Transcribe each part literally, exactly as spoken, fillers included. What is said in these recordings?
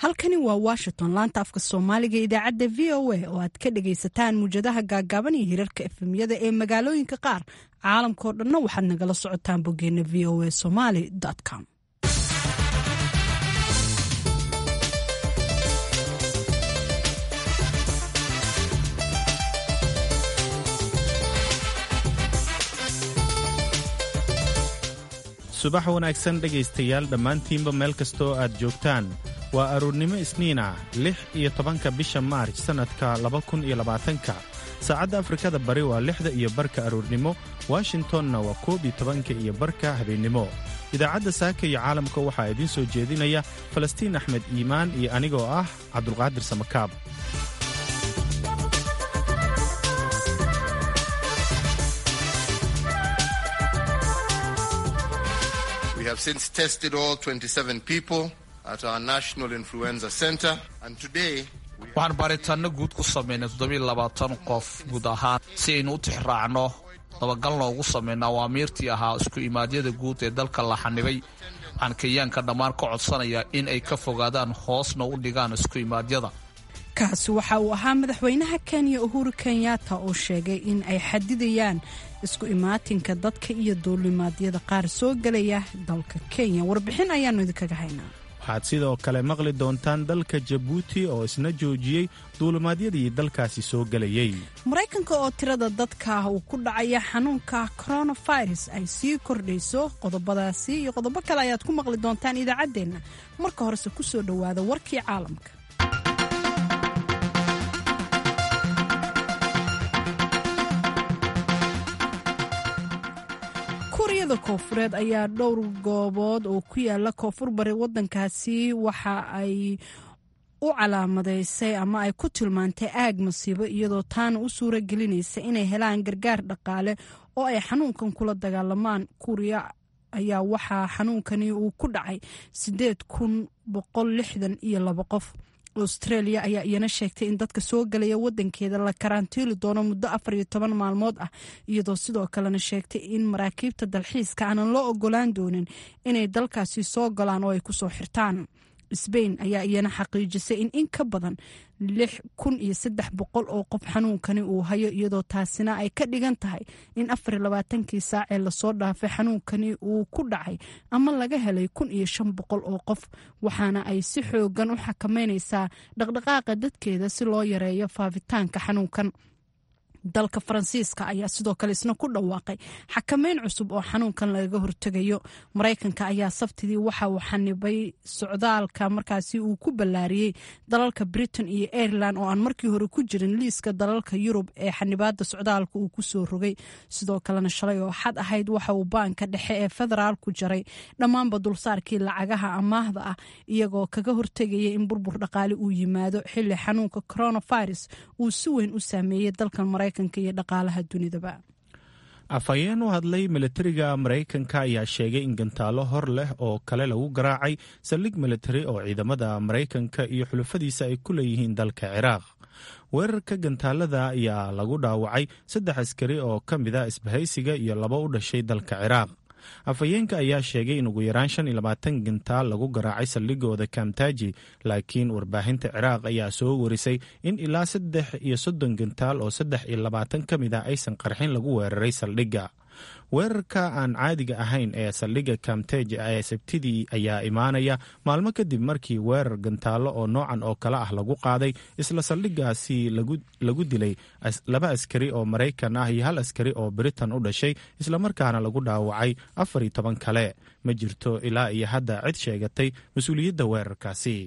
halkani waa Washington, laanta afka Soomaaliga idaacadda V O A oo aad ka dhagaysataan muujadaha gaagaaban iyo hirarka F M-yada ee magaalooyinka qaar. Caalamka oo dhanna waxaad nagala socotaan boggeena v o a somali dot com. subax wanaagsan dhegaystayaal dhammaantiinba meel kastoo aad joogtaan. waa aroornimo isniin ah lix iyo tobanka bisha maarj sannadka laba kun iyo labaatanka. saacadda Afrikada Bari waa lixda iyo barka aroornimo, Washingtonna waa koob iyo tobanka iyo barka habeennimo. idaacadda saaka iyo caalamka waxaa idiin soo jeedinaya Falastiin Axmed Iimaan iyo anigoo ah Cabdulqaadir Samakaab. We have since tested all twenty-seven people at our National Influenza Center, and today waxaan baaritaanno guud ku sameynay toddoba iyo labaatan qof guud ahaan si aynu u tixraacno dabagalna ugu sameynaa awaamiirtii ahaa isku imaadyada guud ee dalka la xanibay. waxaan Kenyaanka dhammaan ka codsanayaa in ay ka fogaadaan hoosna u dhigaan isku imaadyada. kaasi waxa uu ahaa madaxweynaha Kenya Uhuru Kenyatta oo sheegay in ay xadidayaan isku imaatinka dadka iyo duulimaadyada qaar soo galaya dalka Kenya. warbixin ayaanu idinkaga haynaa. waxaad sidoo kale maqli doontaan dalka Jabuuti oo isna joojiyey duulimaadyadii dalkaasi soo galayay. Mareykanka oo tirada dadka uu ku dhacaya xanuunka coronavirus ay sii kordhayso. qodobadaasi iyo qodobo kale ayaad ku maqli doontaan idaacadeena. marka horese ku soo dhawaada warkii caalamka. kuuriyada Koonfureed ayaa dhowr goobood oo ku yaala koonfur bari wadankaasi waxa ay u calaamadaysay ama ay ku tilmaantay aag masiibo, iyadoo taana u suura gelinaysa inay helaan gargaar dhaqaale oo ay xanuunkan kula dagaalamaan. Kuuriya ayaa waxaa xanuunkani uu ku dhacay sideed kun boqol lixdan iyo laba qof. Australia ayaa iyana sheegtay in dadka soo galaya wadankeeda la karantiili doono muddo afar iyo toban maalmood ah, iyadoo sidoo kalena sheegtay in maraakiibta dalxiiska aanan loo ogolaan doonin inay dalkaasi soo galaan oo ay ku soo xirtaan. Spain ayaa iyana xaqiijisay in in ka badan lix kun iyo saddex boqol oo qof xanuunkani uu hayo, iyadoo taasina ay ka dhigan tahay in afar iyo labaatankii saac ee lasoo dhaafay xanuunkani uu ku dhacay ama laga helay kun iyo shan boqol oo qof, waxaana ay si xoogan u xakameynaysaa dhaqdhaqaaqa dadkeeda si loo yareeyo faafitaanka xanuunkan. dalka Faransiiska ayaa sidoo kale isna ku dhawaaqay xakameyn cusub oo xanuunkan laga hortagayo. Mareykanka ayaa sabtidii waxa uu xanibay socdaalka markaasi uu ku ballaariyay dalalka Britain iyo Ireland oo aan markii hore ku jirin liiska dalalka Yurub ee xanibaada socdaalka uu ku soo rogay. sidoo kalena shalay oo xad ahayd waxa uu baanka dhexe ee federaalku jaray dhammaanba dulsaarkii lacagaha amaahda ah, iyagoo kaga hortagaya in burbur dhaqaale uu yimaado xilli xanuunka coronavirus uu si weyn u saameeyay dalkan Mareykanka iyo dhaqaalaha dunidaba. afhayeen u hadlay militariga Mareykanka ayaa sheegay in gantaalo hor leh oo kale lagu garaacay saldhig militari oo ciidamada Mareykanka iyo xulafadiisa ay ku leeyihiin dalka Ciraaq. weerarka gantaalada ayaa lagu dhaawacay saddex askari oo ka mid ah isbahaysiga iyo laba u dhashay dalka Ciraaq. afhayeenka ayaa sheegay in ugu yaraan shan iyo labaatan gantaal lagu garaacay saldhigooda Kamtaji, laakiin warbaahinta Ciraaq ayaa soo warisay in ilaa saddex iyo soddon gantaal oo saddex iyo labaatan ka mid ah aysan qarxin lagu weeraray saldhigga. weerarka aan caadiga ahayn ee saldhigga Kamtaji ee Sabtidii ayaa imaanaya maalmo kadib markii weerar gantaalo oo noocan oo kale ah lagu qaaday isla saldhiggaasi lagu lagu dilay laba askari oo Mareykan ah iyo hal askari oo Britain u dhashay, islamarkaana lagu dhaawacay afar iyo toban kale. ma jirto ilaa iyo hadda cid sheegatay mas-uuliyadda weerarkaasi.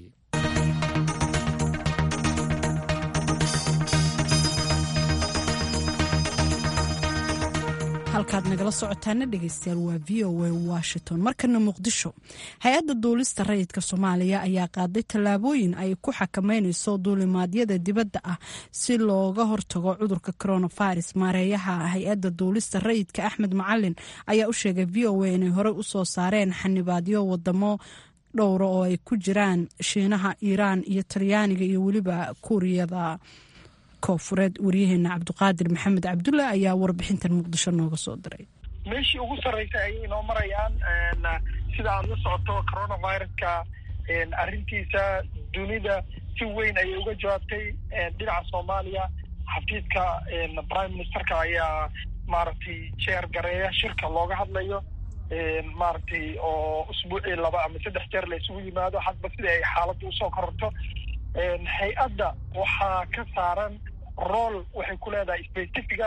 halkaad nagala socotaana dhegaystayaal waa V O A Washington. markana Muqdisho, hay-adda duulista rayidka Soomaaliya ayaa qaaday tallaabooyin ay ku xakameynayso duulimaadyada dibadda ah si looga hortago cudurka coronavirus. maareeyaha hay-adda duulista rayidka Axmed Macalin ayaa u sheegay V O A inay hore u soo saareen xanibaadyo wadamo dhowra oo ay ku jiraan Shiinaha, Iiraan iyo Talyaaniga iyo weliba Kuuriyada Koonfureed. wariyaheena Cabdiqaadir Maxamed Cabdulle ayaa warbixintan Muqdisho nooga soo diray. meeshii ugu sarreysay ayay inoo marayaan sida aad la socoto coronaviruska arrintiisa dunida si weyn ayay uga jawaabtay. dhinaca Soomaaliya xafiiska prime ministerka ayaa maaragtay chair gareeya shirka looga hadlayo maaragtay oo usbuucii laba ama saddex jeer la isugu yimaado hadba sida ay xaaladdu usoo kororto. hay-adda waxaa ka saaran rool waxay ku leedahay specifica.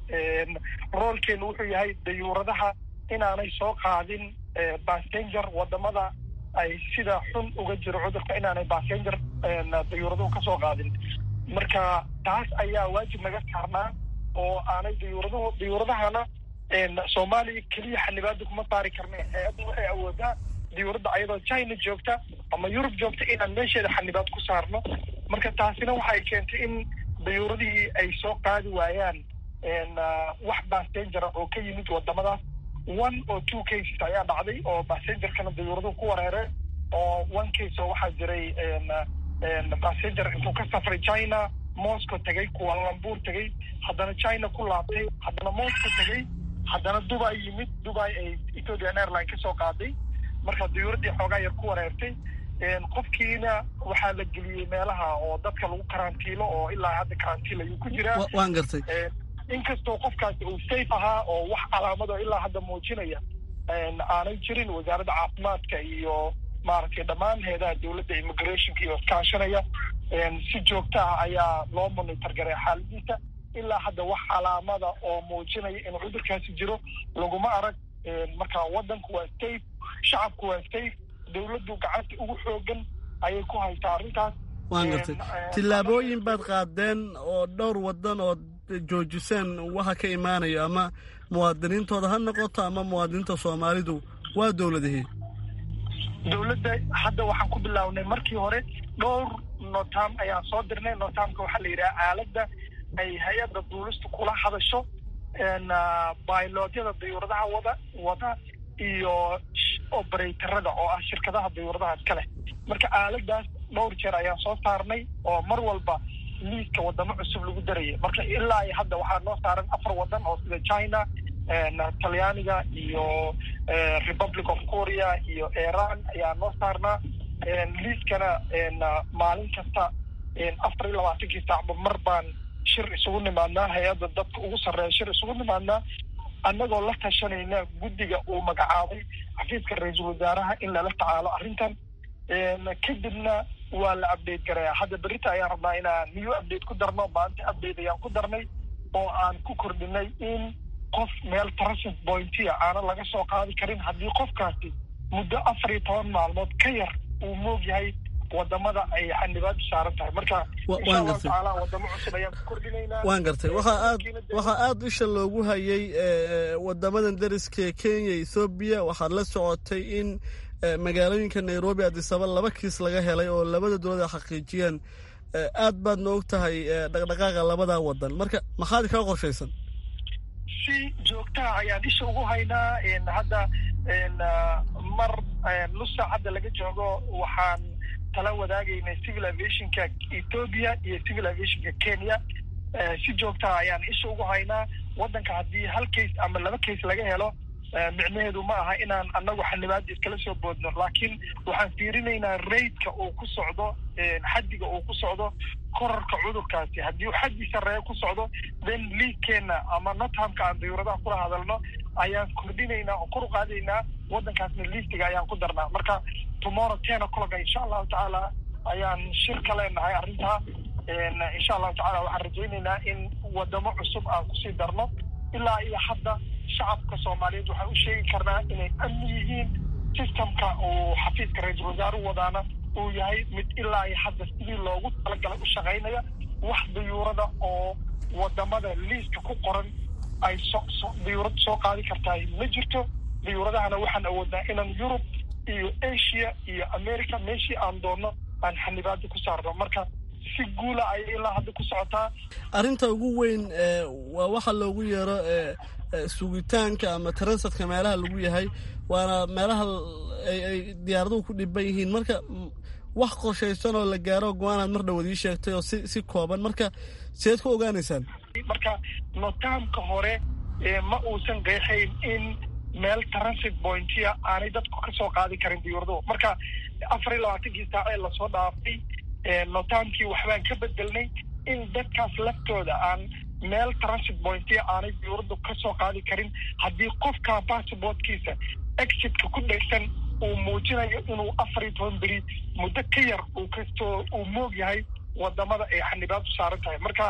roolkeenu wuxuu yahay dayuuradaha inaanay soo qaadin passenger wadamada ay sida xun uga jiro cudurka inaanay passenger dayuuraduhu ka soo qaadin. marka taas ayaa waajib naga saarnaa oo aanay dayuuraduhu dayuuradahana Soomaaliya keliya xanibaada kuma saari karna. hay-addu waxay awoodaa dayuuradda ayadoo China joogta ama Yurub joogta inaan meesheeda xanibaad ku saarno. marka taasina waxay keentay in dayuuradihii ay soo qaadi waayaan wax passenger oo ka yimid wadamadaas. one or two cases ayaa dhacday oo passengerkana dayuuraduhu ku wareereen oo one case oo waxaa jiray passenger intuu ka safray China Moscow tagay Kuala Lumpur tagay haddana China ku laabtay haddana Moscow tagay haddana Dubai yimid Dubai ay Ethiopian Airlines ka soo qaaday. marka dayuuradii xoogaa yar ku wareertay. qofkiina waxaa la geliyey meelaha oo dadka lagu karantiilo oo ilaa hadda karantiil ayuu ku jiraa. waan gartay inkastoo qofkaasi uu safe ahaa oo wax calaamado ilaa hadda muujinaya aanay jirin. wasaaradda caafimaadka iyo maaragtay dhammaan heedaha dowladda immigrationka iyo iskaashanaya si joogto ah ayaa loo monitor garay xaaladiisa. ilaa hadda wax calaamada oo muujinaya inuu cudurkaasi jiro laguma arag. marka wadanku waa safe, shacabku waa safe, dowladdu gacanta ugu xoogan ayay ku haysaa arrintaas. waan gartay tillaabooyin baad qaadeen oo dhowr wadan oo joojiseen waxa ka imaanayo ama muwaadiniintooda ha noqoto ama muwaadiniinta Soomaalidu waa dowladihii. dowladda hadda waxaan ku bilownay markii hore dhowr notam ayaan soo dirnay. notamka waxaa la yidhaha aaladda ay hay-adda duulista kula hadasho bailotyada dayuuradaha wada wada iyo operatorada oo ah shirkadaha dayuuradaha iska leh. marka aaladaas dhowr jeer ayaan soo saarnay oo mar walba liiska wadamo cusub lagu darayay. marka ilaa iyo hadda waxaa noo saaran afar wadan oo sida China, Talyaaniga iyo Republic of Korea iyo Iran ayaa noo saarnaa. liiskana maalin kasta afar iyo labaatankii saacba mar baan shir isugu nimaadnaa. hay-adda dadka ugu sarreeya shir isugu nimaadnaa annagoo la tashanayna guddiga uu magacaabay xafiiska ra-iisul wasaaraha in lala tacaalo arrintan. kadibna waa la update garaya. hadda berita ayaan rabnaa inaan new update ku darno. maanta update ayaan ku darnay oo aan ku kordhinay in qof meel transit pointia aanan laga soo qaadi karin haddii qofkaasi muddo afar iyo toban maalmood ka yar uu moog yahay wadamada ay xanibaad saaran tahay. marka insha Allah taala wadamo cusub ayaan ku kordhinaynaa. waan gartay waxaa aad waxaa aad isha loogu hayay wadamadan dariska Kenya, Ethiopia. waxaad la socotay in magaalooyinka Nairobi, Addis Ababa laba kiis laga helay oo labada dowlad xaqiijiyeen. aad baad noog tahay dhaqdhaqaaqa labada wadan. marka maxaad ka qorshaysan? si joogto ah ayaan isha ugu haynaa. hadda mar nus saacada laga joogo waxaan tala wadaagaynay civil aviationka Ethiopia iyo civil aviationka Kenya. si joogto ah ayaan isha ugu haynaa. wadanka haddii hal case ama laba case laga helo micnaheedu ma aha inaan annagu xanibaad iskala soo boodno, laakiin waxaan fiirinaynaa raydka uu ku socdo, xaddiga uu ku socdo korarka cudurkaasi. haddii uu xaddi sarreeya ku socdo then liigkeena ama nothamka aan dayuuradaha kula hadalno ayaan kordhinaynaa oo kor u qaadaynaa. wadankaasna liistiga ayaan ku darnaa. marka tomorrow ten o'clock insha allahu tacaala ayaan shir ka leenahay arrintaa. insha allahu tacaala waxaan rajaynaynaa in wadamo cusub aan kusii darno. ilaa iyo hadda shacabka Soomaaliyeed waxaan u sheegi karnaa inay amni yihiin. systemka uu xafiiska ra-iisul wasaaruhu wadaana uu yahay mid ilaa iyo hadda sidii loogu talagalay u shaqaynaya. wax dayuurada oo wadamada liiska ku qoran ay dayuurad soo qaadi kartaa ma jirto. dayuuradahana waxaan awoodnaa inaan Yurub iyo Asia iyo America meeshii aan doonno aan xanibaada ku saarno. marka si guula ayay ilaa hadda ku socotaa. arrinta ugu weyn waa waxa loogu yeero sugitaanka ama transitka meelaha lagu yahay, waana meelaha ay diyaaraduhu ku dhiban yihiin. marka wax qorshaysan oo la gaaro go'aanaad mar dhawaad ii sheegtay oo si si kooban. marka sideed ku ogaanaysaan? marka notaamka hore ma uusan qeexayn in meel transit pointia aanay dadku ka soo qaadi karin diyuuradu. marka afar iyo labaatankii saac ee lasoo dhaafay notaamkii waxbaan ka bedelnay in dadkaas laftooda aan meel transit pointia aanay dowladdu ka soo qaadi karin haddii qofka passportkiisa exitka ku dhegsan uu muujinayo inuu afar iyo toban beri muddo ka yar uu kastoo uu moog yahay wadamada ay xanibaad u saaran tahay. marka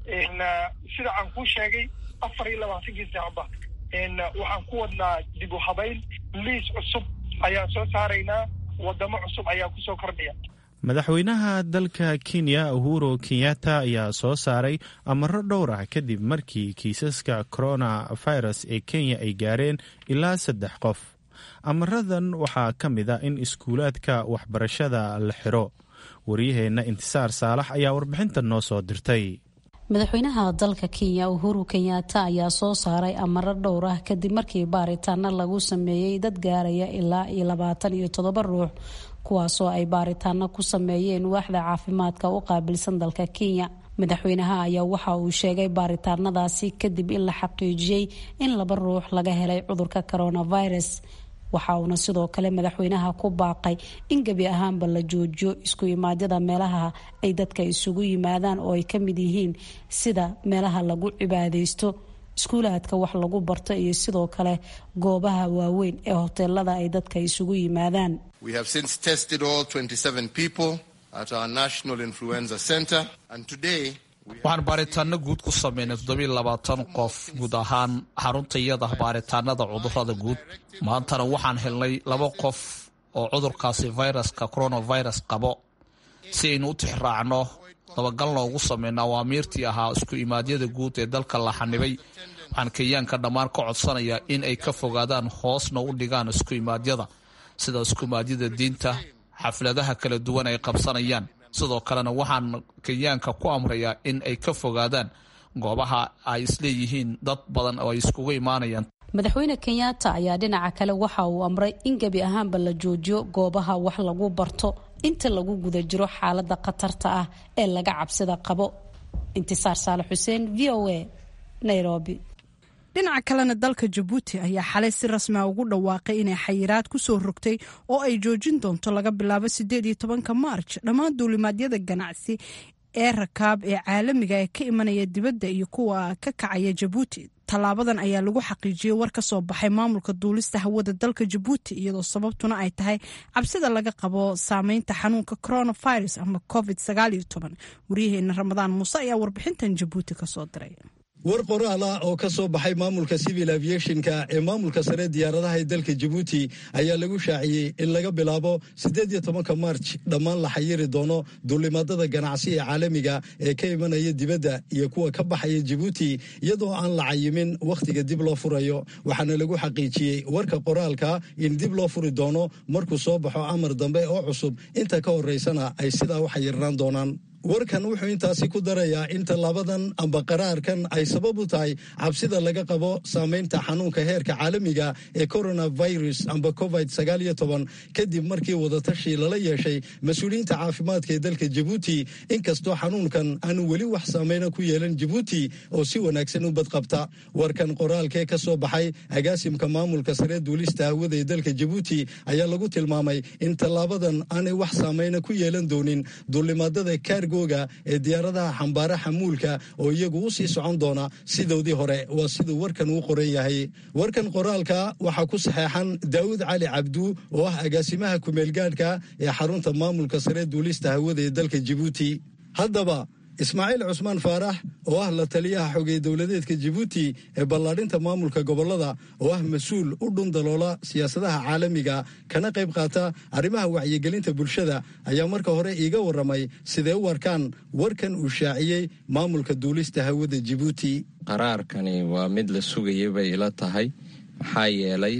sida aan kuu sheegay afar iyo labaatankii saacba waxaan ku wadnaa dib u habayn liis cusub ayaan soo saaraynaa, wadamo cusub ayaa kusoo kordhaya. madaxweynaha dalka kenya uhuru kenyatta ayaa soo saaray amaro dhowr ah kadib markii kiisaska coronavirus ee kenya ay gaareen ilaa saddex qof. amaradan waxaa ka mid a in iskuulaadka waxbarashada la xiro. waryaheenna intisaar saalax ayaa warbixinta noo soo dirtay. madaxweynaha dalka kenya uhuru kenyatta ayaa soo saaray amaro dhowr ah kadib markii baaritaano lagu sameeyey dad gaaraya ilaa iyo labaatan iyo toddoba ruux, kuwaasoo ay baaritaano ku sameeyeen waaxda caafimaadka u qaabilsan dalka kenya. madaxweynaha ayaa waxa uu sheegay baaritaanadaasi kadib in la xaqiijiyey in laba ruux laga helay cudurka coronavirus. waxa uuna sidoo kale madaxweynaha ku baaqay in gebi ahaanba la joojiyo isku imaadyada meelaha ay dadka isugu yimaadaan oo ay ka mid yihiin sida meelaha lagu cibaadaysto, iskuulaadka wax lagu barto iyo sidoo kale goobaha waaweyn ee hoteelada ay dadka isugu yimaadaan. We have since tested all twenty-seven people at our National Influenza Center and today waxaan baaritaano guud ku sameynay toddobiyo labaatan qof guud ahaan xarunta iyada baaritaanada cudurrada guud. maantana waxaan helnay laba qof oo cudurkaasi viruska coronavirus qabo. si aynu u tixraacno dabagalna ugu sameyna awaamiirtii ahaa isku imaadyada guud ee dalka la xanibay, waxaan kenyaanka dhammaan ka codsanayaa in ay ka fogaadaan hoosna u dhigaan isku imaadyada sida isku imaadyada diinta, xafladaha kala duwan ay qabsanayaan. sidoo kalena waxaan kenyaanka ku amrayaa in ay ka fogaadaan goobaha ay isleeyihiin dad badan oo ay iskugu imaanayaan. madaxweyne kenyatta ayaa dhinaca kale waxa uu amray in gebi ahaanba la joojiyo goobaha wax lagu barto inta lagu guda jiro xaalada khatarta ah ee laga cabsida qabo. intisaar saalax xuseen, v o a, Nairobi. dhinaca kalena dalka jabuuti ayaa xalay si rasmi a ugu dhawaaqay inay xayiraad ku soo rogtay oo ay joojin doonto laga bilaabo sideed iyo tobanka maarj dhammaan duulimaadyada ganacsi ee rakaab ee caalamiga ee ka imanaya dibadda iyo kuwa ka kacaya jabuuti. tallaabadan ayaa lagu xaqiijiyey war ka soo baxay maamulka duulista hawada dalka jabuuti, iyadoo sababtuna ay tahay cabsida laga qabo saameynta xanuunka coronavirus ama covid sagaal iyo toban. waryaheena ramadaan muuse ayaa warbixintan jabuuti kasoo diray. war qoraal ah oo ka soo baxay maamulka civil aviationka ee maamulka sare diyaaradaha ee dalka jabuuti ayaa lagu shaaciyey in laga bilaabo siddeed iyo tobanka maarj dhammaan la xayiri doono duulimaadada ganacsi ee caalamiga ee ka imanaya dibadda iyo kuwa ka baxaya jabuuti iyadoo aan la cayimin wakhtiga dib loo furayo. waxaana lagu xaqiijiyey warka qoraalka in dib loo furi doono markuu soo baxo amar dambe oo cusub, inta ka horeysana ay sidaa u xayirnaan doonaan. warkan wuxuu intaasi ku darayaa in tallaabadan amba qaraarkan ay sabab u tahay cabsida laga qabo saameynta xanuunka heerka caalamiga ee coronavirus amba covid sagaal iyo toban kadib markii wadatashi lala yeeshay mas-uuliyiinta caafimaadka ee dalka jabuuti, inkastoo xanuunkan aanu weli wax saameyna ku yeelan jabuuti oo si wanaagsan u badqabta. warkan qoraalkee ka soo baxay agaasimka maamulka sare duulista hawada ee dalka jabuuti ayaa lagu tilmaamay in tallaabadan aanay wax saameyna ku yeelan doonin duulimaadada kaargo ee diyaaradaha xambaara xamuulka oo iyagu u sii socon doona sidoodii hore. waa siduu warkan uu qoran yahay. warkan qoraalka waxaa ku saxeexan daawud cali cabdu oo ah agaasimaha kumeelgaadhka ee xarunta maamulka sare duulista hawada ee dalka jabuuti. haddaba ismaaciil cusmaan faarax oo ah la taliyaha xogey dowladeedka jabuuti ee ballaadhinta maamulka gobollada oo ah mas-uul u dhundaloola siyaasadaha caalamiga kana qayb qaata arrimaha wacyigelinta bulshada ayaa marka hore iiga warramay sidee u arkaan warkan uu shaaciyey maamulka duulista hawada jabuuti. qaraarkani waa mid la sugayay bay ila tahay, maxaa yeelay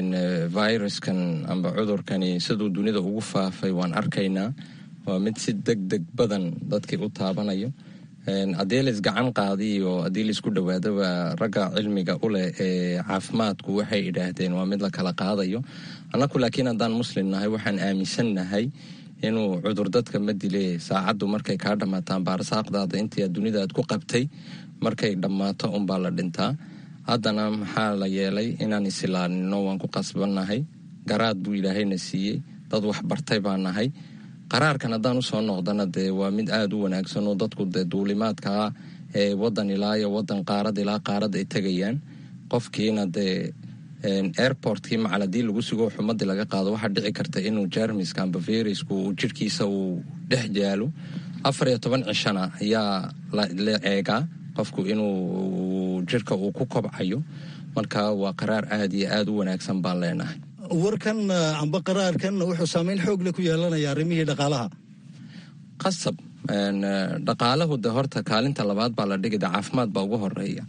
viruskan amba cudurkani siduu dunida ugu faafay waan arkaynaa. waa mid si deg deg badan dadkii u taabanayo. haddii la isgacan qaadiyo haddii laisku dhawaadaba ragga cilmiga u leh ee caafimaadku waxay idhaahdeen waa mid la kala qaadayo. annaku laakiin haddaan muslim nahay waxaan aaminsannahay inuu cudur dadka ma dile saacaddu markay kaa dhammaataan baarsaaqdaada intii dunida aad ku qabtay markay dhammaato unbaa la dhintaa. haddana maxaa la yeelay inaan isilaaninno waan ku qasbannahay. garaad buu ilaahayna siiyey, dad wax bartay baa nahay. qaraarkan haddaan usoo noqdana dee waa mid aada u wanaagsan oo dadku dee duulimaadkaa ee wadan ilaa iyo wadan qaarad ilaa qaarad ay tegayaan qofkiina dee airportkii macal haddii lagu sugo xumadii laga qaado waxaa dhici karta inuu jermiska amba viruska uu jirhkiisa uu dhex jaalo afar iyo toban cishana ayaa la eegaa qofku inuu jirka uu ku kobcayo marka waa qaraar aada iyo aada u wanaagsan baan leenahay. warkan amba qaraarkan wuxuu saameyn xoog leh ku yeelanaya arrimihii dhaqaalaha qasab dhaqaalahu de horta kaalinta labaad baa la dhigida caafimaad baa ugu horeeya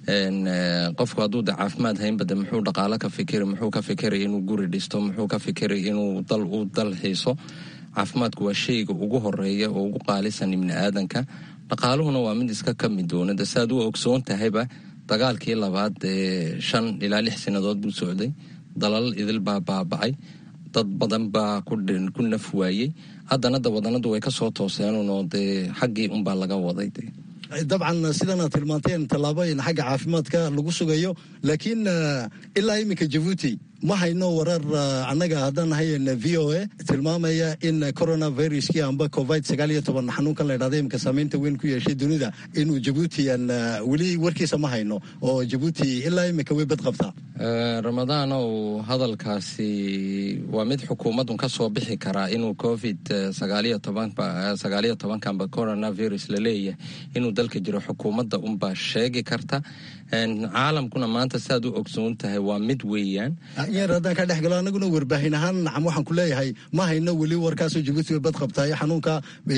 qofku hadduu de caafimaad haynba de muxuu dhaqaalo ka fikiri muxuu ka fikiray inuu guri dhisto muxuu ka fikiray inuu dal u dal xiiso caafimaadku waa shayga ugu horeeya oo ugu qaalisan ibni aadanka dhaqaaluhuna waa mid iska ka mid doona de saad u ogsoon tahayba dagaalkii labaad ee shan ilaa lix sanadood buu socday dalal idil baa baaba'ay dad badan baa ku naf waayey haddana da wadanadu way ka soo tooseenunoo dee xaggii unbaa laga waday de dabcan sidana tilmaanteen tallaabooyin xagga caafimaadka lagu sugayo laakiin ilaa iminka jabuuti ma hayno warar annaga haddaan nahay v o a tilmaamaya in coronaviruskii amba covid sagaal iyo toban xanuunkan la idhahda iminka saameynta weyn ku yeeshay dunida inuu jabuuti aan weli warkiisa ma hayno oo jabuuti ilaa iminka way bad qabtaa. ramadaan ow hadalkaasi waa mid xukuumadun ka soo bixi karaa inuu covid sagaaliyo tobanba sagaaliyo tobankanba coronavirus la leeyahay inuu dalka jiro xukuumadda unbaa sheegi karta caalamkuna maanta saad u ogsoon tahay waa mid weeyaan. yar haddaan ka dhex galo anaguna warbaahin ahaan nacam waxaan ku leeyahay ma hayno weli warkaasoo jabuuti way bad qabtaayo xanuunka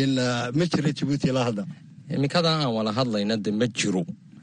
ma jira jabuuti ilaa hadda imikada aan wala hadlayna de ma jiro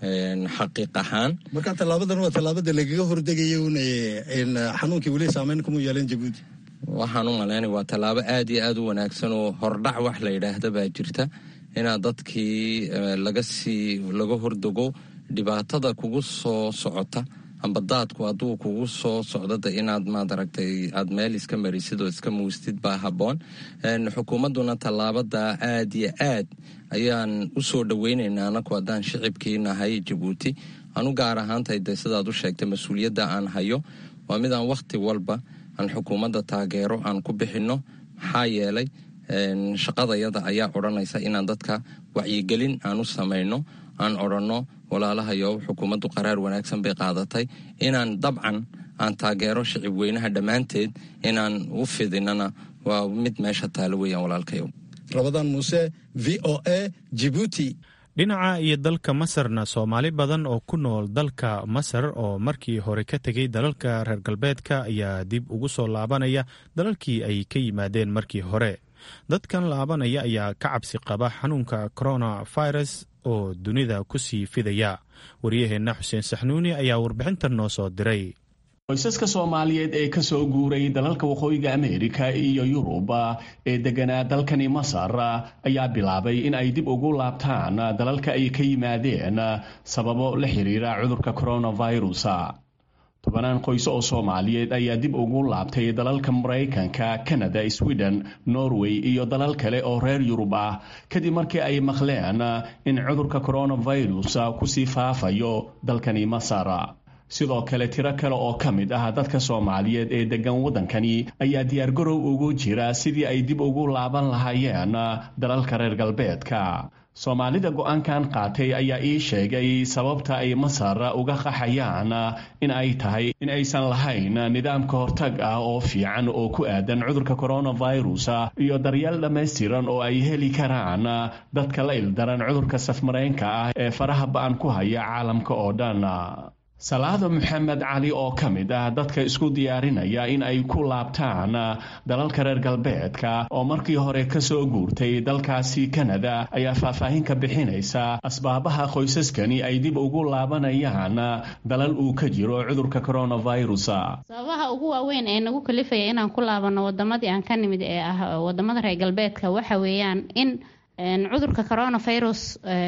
xaqiiq ahaan marka tallaabadan waa tallaabada lagaga hordegaya un xanuunkii weli saameyn kuma yeelan jabuuti. waxaan u malaynay waa tallaabo aada iyo aada u wanaagsan oo hordhac wax la yidhaahda baa jirta inaad dadkii laga sii laga hordego dhibaatada kugu soo socota amba daadku hadduu kugu soo socdada inaad maad aragtay aad meel iska marisid oo iska muustid baa habboon xukuumadduna tallaabada aada iyo aad ayaan u soo dhaweynaynaa anaku haddaan shicibkii nahay jabuuti anu gaar ahaantay de sidaad u sheegtay mas-uuliyadda aan hayo waa mid aan wakhti walba aan xukuumadda taageero aan ku bixinno maxaa yeelay shaqadayada ayaa odhanaysa inaan dadka wacyigelin aan u samayno aan odhanno walaalahayo xukuumaddu qaraar wanaagsan bay qaadatay inaan dabcan aan taageero shicib weynaha dhammaanteed inaan u fidinana waa mid meesha taalo weeyaan walaalkayo. rabadaan muuse v o a jibuuti. dhinaca iyo dalka masarna soomaali badan oo ku nool dalka masar oo markii hore ka tegay dalalka reer galbeedka ayaa dib ugu soo laabanaya dalalkii ay ka yimaadeen markii hore dadkan laabanaya ayaa ka cabsi qaba xanuunka coronavirus oo dunida ku sii fidaya waryaheenna xuseen saxnuuni ayaa warbixintan noo soo diray. qoysaska soomaaliyeed ee ka soo guuray dalalka waqooyiga ameerika iyo yuruba ee deganaa dalkani masar ayaa bilaabay in ay dib ugu laabtaan dalalka ay ka yimaadeen sababo la xiriira cudurka coronavirus. tobanaan qoys oo soomaaliyeed ayaa dib ugu laabtay dalalka maraykanka canada sweden norway iyo dalal kale oo reer yurub ah kadib markii ay maqleen in cudurka coronavirus kusii faafayo dalkani masar. sidoo kale tiro kale oo ka mid ah dadka soomaaliyeed ee degan waddankani ayaa diyaargarow ugu jira sidii ay dib ugu laaban lahaayeen dalalka reer galbeedka. soomaalida go-aankan qaatay ayaa ii sheegay sababta ay masar uga qaxayaan in ay tahay in aysan lahayn nidaam ka hortag ah oo fiican oo ku aadan cudurka coronavirus iyo daryeel dhammaystiran oo ay heli karaan dadka la ildaran cudurka safmareenka ah ee faraha ba-an ku haya caalamka oo dhan. salaado maxamed cali oo ka mid ah dadka isku diyaarinaya in ay ku laabtaan dalalka reer galbeedka oo markii hore ka soo guurtay dalkaasi kanada ayaa faahfaahin ka bixinaysa asbaabaha qoysaskani ay dib ugu laabanayaan dalal uu ka jiro cudurka coronavirus. sababaha ugu waaweyn ee nagu kalifaya inaan ku laabano wadamadii aan ka nimid ee ah wadamada reer galbeedka waxa weeyaan in cudurka coronavirus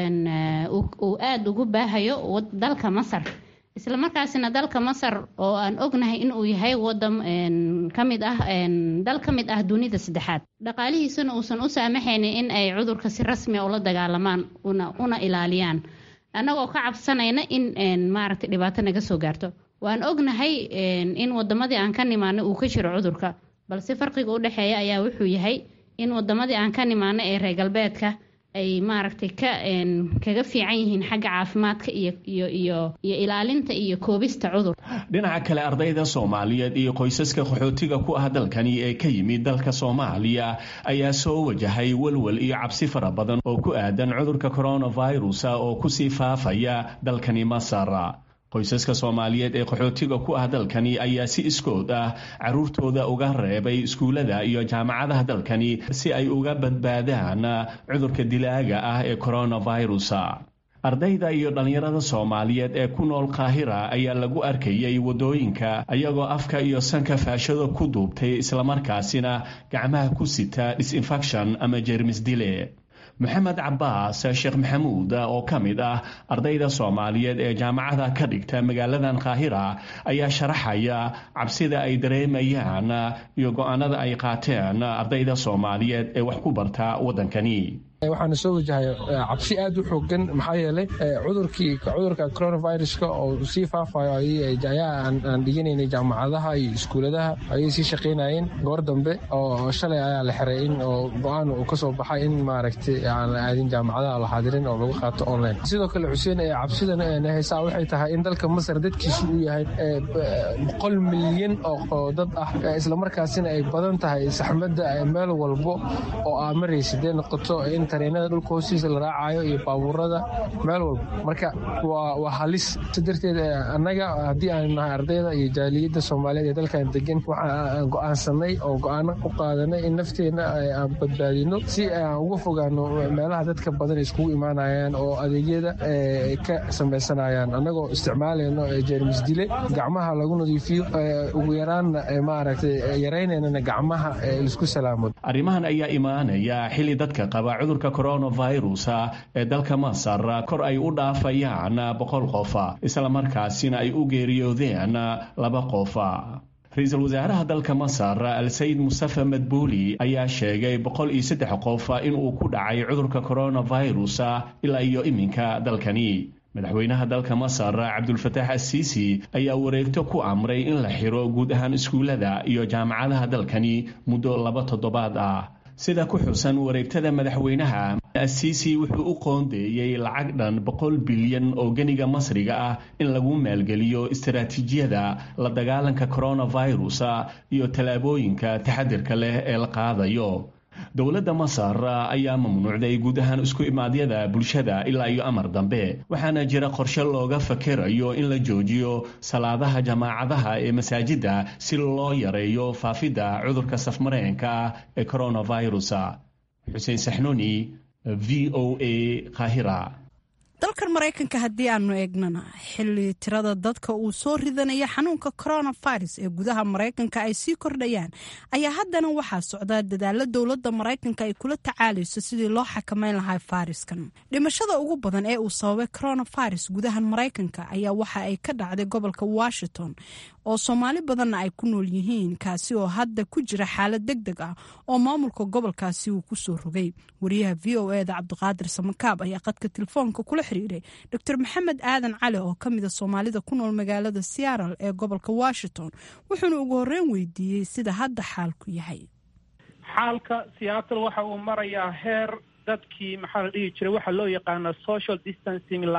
uu aada ugu baahayo dalka masar isla markaasina dalka masar oo aan ognahay inuu yahay wadan ka mid ah dal ka mid ah dunida saddexaad dhaqaalihiisana uusan u saamaxaynin in ay cudurka si rasmi ah ula dagaalamaan una una ilaaliyaan annagoo ka cabsanayna in maaragtay dhibaato naga soo gaarto. waan ognahay in wadamadii aan ka nimaano uu ka jiro cudurka balse farqiga u dhaxeeya ayaa wuxuu yahay in wadamadii aan ka nimaano ee reer galbeedka ay maaragtay ka kaga fiican yihiin xagga caafimaadka iyo iyo iyo iyo ilaalinta iyo koobista cudur. dhinaca kale ardayda Soomaaliyeed iyo qoysaska qaxootiga ku ah dalkani ee ka yimid dalka Soomaaliya ayaa soo wajahay walwal iyo cabsi fara badan oo ku aadan cudurka coronavirus oo ku sii faafaya dalkani Masar. qoysaska Soomaaliyeed ee qaxootiga ku ah dalkani ayaa si iskood ah caruurtooda uga reebay iskuulada iyo jaamacadaha dalkani si ay uga badbaadaan cudurka dilaaga ah ee coronavirus. ardayda iyo dhalinyarada Soomaaliyeed ee ku nool Qaahira ayaa lagu arkayay wadooyinka ayagoo afka iyo sanka faashado ku duubtay isla markaasina gacmaha ku sita disinfection ama jeermis dile. maxamed cabbaas sheekh maxamuud oo ka mid ah ardayda Soomaaliyeed ee jaamacada ka dhigta magaaladan Qaahira ayaa sharaxaya cabsida ay dareemayaan iyo go'aanada ay qaateen ardayda Soomaaliyeed ee wax ku barta wadankani. waxaan soo wajahay cabsi aad u xooggan maxaa yeelay cudurkii cudurka coronavirus-ka oo sii faafayo ayaa aan dhiganaynay jaamacadaha iyo iskuuladaha ayay sii shaqaynayeen goor dambe oo shalay ayaa la xiray in oo go'aan uu ka soo baxay in maaragtay aan aadin jaamacadaha la xaadirin oo lagu qaato online. sidoo kale xuseen ee cabsidan ee haysaa waxay tahay in dalka Masar dadkiisu uu yahay boqol milyan oo dad ah isla markaasina ay badan tahay saxmadda meel walbo oo aamaraysid noqoto in tareenada dhulka hoostiisa la raacayo iyo baabuurada meel walba. marka waa waa halis sidarteed annaga haddii aan nahay ardayda iyo jaaliyadda Soomaaliyeed ee dalkan degan waxaan go'aansanay oo go'aan u qaadanay in nafteena aan badbaadino si aan uga fogaano meelaha dadka badan iskugu imaanayaan oo adeegyada ka samaysanayaan annagoo isticmaalayno jeermis dile gacmaha lagu nadiifiyo ugu yaraan maaragtay yareynayna gacmaha isku salaamo. arrimahan ayaa imaanaya xilli dadka qaba cudurka coronavirus ee dalka Masar kor ay u dhaafayaan boqol qof isla markaasina ay u geeriyoodeen laba qof. ra'iisul wasaaraha dalka Masar Al-Said Mustafa Madbuli ayaa sheegay boqol iyo saddex qof in uu ku dhacay cudurka coronavirus ilaa iyo iminka dalkani. madaxweynaha dalka Masar Abdul Fattah Al-Sisi ayaa wareegto ku amray in la xiro guud ahaan iskuulada iyo jaamacadaha dalkani muddo laba toddobaad ah. sida ku xusan wareegtada madaxweynaha Al-Sisi wuxuu u qoondeeyay lacag dhan boqol bilyan oo ganiga Masriga ah in lagu maalgeliyo istiraatiijiyada la dagaalanka coronavirus iyo talaabooyinka taxadirka leh ee la qaadayo. dowladda Masar ayaa mamnuucday guud ahaan isku imaadyada bulshada ilaa iyo amar dambe waxaana jira qorshe looga fakerayo in la joojiyo salaadaha jamaacadaha ee masaajida si loo yareeyo faafidda cudurka safmareenka ee coronavirus. Xuseen Saxnuuni, V O A, Qaahira. dalkan Mareykanka haddii aanu eegnana xilli tirada dadka uu soo ridanaya xanuunka coronavirus ee gudaha Mareykanka ay sii kordhayaan ayaa haddana waxaa socda dadaalo dowladda Mareykanka ay kula tacaalayso sidii loo xakameyn lahaa fayraskan. dhimashada ugu badan ee uu sababay coronavirus gudaha Mareykanka ayaa waxa ay ka dhacday gobolka Washington oo Soomaali badanna ay ku nool yihiin, kaasi oo hadda ku jira xaalad degdeg ah oo maamulka gobolkaasi uu ku soo rogay. wariyaha V O A da Cabdiqaadir Samakaab ayaa qadka telefoonka kula xiriiray Doctor Maxamed Aadan Cali oo ka mid ah Soomaalida ku nool magaalada Seattle ee gobolka Washington, wuxuuna ugu horreyn weydiiyey sida hadda xaalku yahay. xaalka Seattle waxa uu marayaa heer dadkii maxaa la dhihi jiray waxa loo yaqaano social distancing la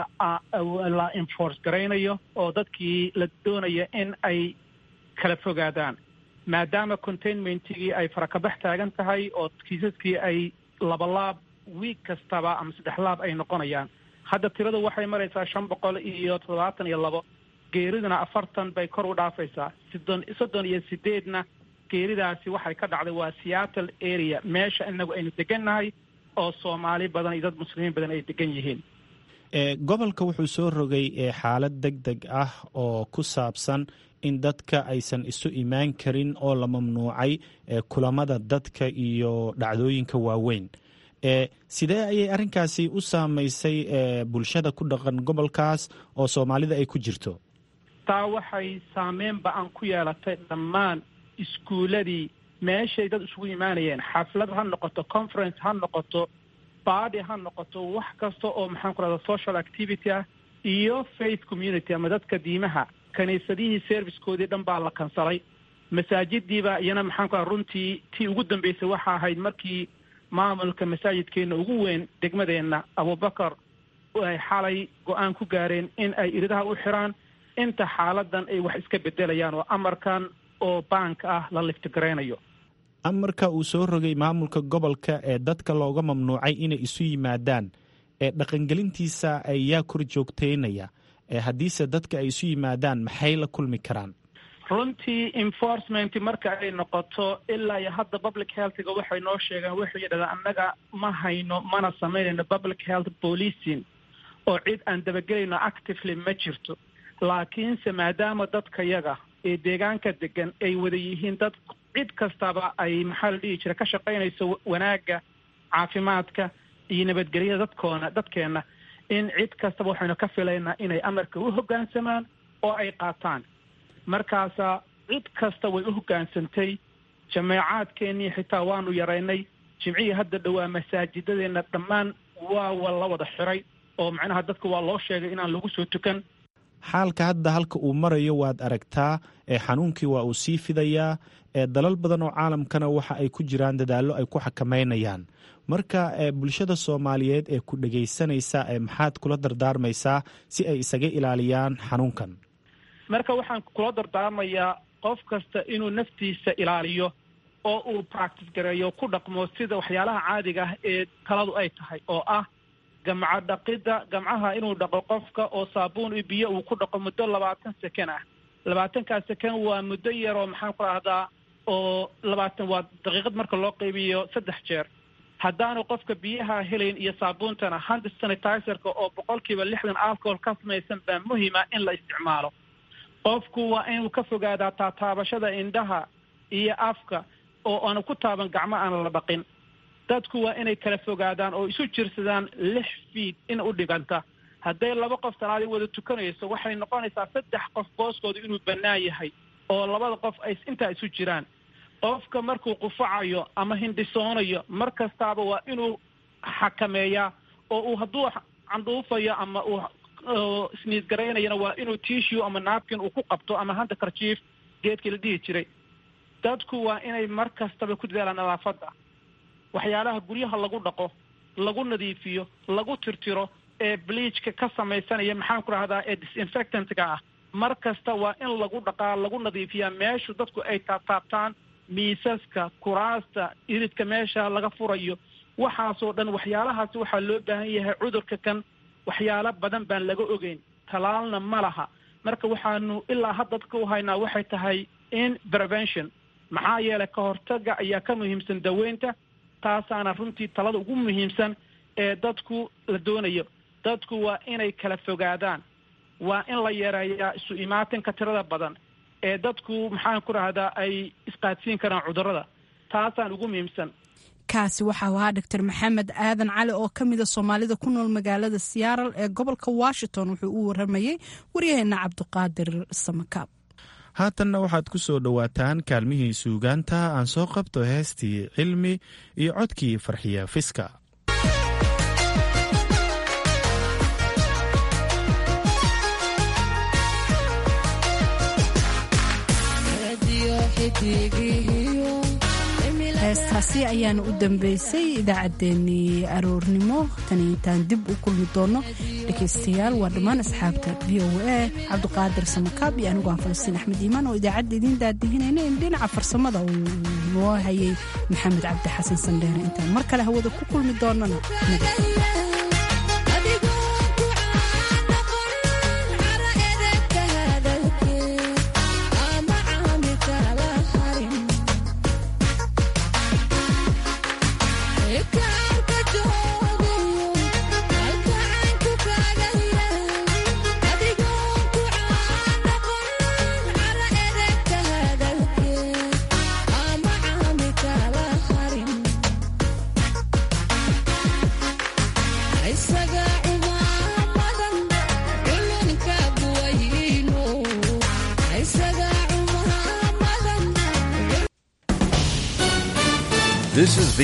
la enforce garaynayo oo dadkii la doonayo in ay kala fogaadaan maadaama containmentigii ay farakabax taagan tahay oo kiisaskii ay laba laab week kastaba ama saddex laab ay noqonayaan. hadda tiradu waxay maraysaa shan boqol iyo toddobaatan iyo labo, geeriduna afartan bay kor u dhaafaysaa. soddon soddon iyo sideedna geeridaasi waxay ka dhacday waa Seattle area, meesha inagu aynu degannahay oo Soomaali badan iyo dad muslimiin badan ay degan yihiin. ee gobolka wuxuu soo rogay xaalad degdeg ah oo ku saabsan in dadka aysan isu imaan karin oo la mamnuucay kulamada dadka iyo dhacdooyinka waaweyn. ee sidee ayay arrinkaasi u saamaysay bulshada ku dhaqan gobolkaas oo Soomaalida ay ku jirto? taa waxay saameyn ba'an ku yeelatay dhammaan iskuuladii meeshay dad isugu imaanayeen, xaflad ha noqoto, conference ha noqoto, baadi ha noqoto, wax kasta oo maxaan ku rahdaa social activity ah iyo faith community ama dadka diimaha kaniisadihii servicekoodii dhan baa la kansalay masaajidiiba iyana maxaan ku runtii tii ugu dambeysay waxa ahayd markii maamulka masaajidkeena ugu weyn degmadeenna abubakar ay xalay go-aan ku gaareen in ay iridaha u xiraan inta xaaladan ay wax iska bedelayaan oo amarkan oo baank ah la liftigaraynayo. amarka uu soo rogay maamulka gobolka ee dadka looga mamnuucay inay isu yimaadaan ee dhaqangelintiisa ayaa kor joogteynaya ee haddiise dadka ay isu yimaadaan maxay la kulmi karaan? runtii enforcement marka ay noqoto ilaa iyo hadda public healthga waxay noo sheegaan waxay yidhahdaan annaga ma hayno mana samaynayno public health policing oo cid aan dabagelayno actively ma jirto, laakiinse maadaama dadka yaga ee deegaanka degan ay wada yihiin dad cid kastaba ay maxaa la dhihi jira ka shaqaynayso wanaagga caafimaadka iyo nabadgelyada dadkoona dadkeena, in cid kastaba waxaynu ka filaynaa inay amarka u hoggaansamaan oo ay qaataan. markaasa cid kasta way u hoggaansantay. jameecaadkeennii xitaa waanu yaraynay. jimcihii hadda dhowaa masaajidadeenna dhammaan waa la wada xiray oo macnaha dadka waa loo sheegay inaan lagu soo tukan. xaalka hadda halka uu marayo waad aragtaa ee xanuunkii waa uu sii fidayaa ee dalal badan oo caalamkana waxa ay ku jiraan dadaallo ay ku xakameynayaan. marka ee bulshada Soomaaliyeed ee ku dhageysanaysa ee maxaad kula dardaarmaysaa si ay isaga ilaaliyaan xanuunkan? marka waxaan kula dardaarmayaa qof kasta inuu naftiisa ilaaliyo oo uu practice gareeyo ku dhaqmo sida waxyaalaha caadiga ah ee taladu ay tahay oo ah gamca dhaqida gamcaha inuu dhaqo qofka oo saabuun iyo biyo uu ku dhaqo muddo labaatan second ah. labaatankaas second waa muddo yar oo maxaan ku rahdaa oo labaatan waa daqiiqad marka loo qaybiyo saddex jeer. haddaanu qofka biyaha helayn iyo saabuuntana hand sanitizerka oo boqolkiiba lixdan alcohol ka samaysan baa muhiima in la isticmaalo. qofku waa inuu ka fogaadaa taataabashada indhaha iyo afka oo aanu ku taaban gacmo aan la dhaqin. dadku waa inay kala fogaadaan oo isu jirsadaan lix fiid in u dhiganta. hadday laba qof salaadii wada tukanayso waxay noqonaysaa saddex qof booskooda inuu bannaan yahay oo labada qof ay intaa isu jiraan. qofka markuu qufacayo ama hindhisoonayo mar kastaaba waa inuu xakameeyaa oo uu hadduu candhuufayo ama uu isniidgaraynayana waa inuu tissue ama napkin uu ku qabto ama hanta karjiif geedkii la dhihi jiray. dadku waa inay mar kastaba ku dadaalaan nadaafadda. waxyaalaha guryaha lagu dhaqo lagu nadiifiyo lagu tirtiro ee bleachka ka samaysanaya maxaan ku rahdaa ee disinfectantga ah mar kasta waa in lagu dhaqaa lagu nadiifiyaa meeshu dadku ay taabtaabtaan, miisaska, kuraasta, iridka meesha laga furayo, waxaasoo dhan waxyaalahaasi waxaa loo baahan yahay. cudurka kan waxyaalo badan baan laga ogeyn, talaalna ma laha. marka waxaanu ilaa hadda dadka u haynaa waxay tahay in prevention, maxaa yeelay ka hortaga ayaa ka muhiimsan daweynta. taasaana runtii talada ugu muhiimsan ee dadku la doonayo. dadku waa inay kala fogaadaan, waa in la yareeyaa isu imaatinka tirada badan ee dadku maxaan ku rahdaa ay isqaadsiin karaan cudurrada. taasaan ugu muhiimsan. kaasi waxa uu ahaa doctor maxamed aadan cali oo ka mida Soomaalida ku nool magaalada Seattle ee gobolka Washington. wuxuu u waramayay waryaheena Cabduqaadir Samakaab. haatanna waxaad ku soo dhowaataan kaalmihii suugaanta. aan soo qabto heestii cilmi iyo codkii farxiya fiska. heestaasi ayaana u dambeysay idaacaddeenii aroornimo. tan intaan dib u kulmi doono dhegaystayaal waa dhammaan asxaabta v o a cabduqaadir samakaab iyo anigu aan falastiin axmed iimaan oo idaacadda idiin daadihinayna in dhinaca farsamada uu noo hayay maxamed cabdi xasan sandheere. intaan mar kale hawada ku kulmi doonana This is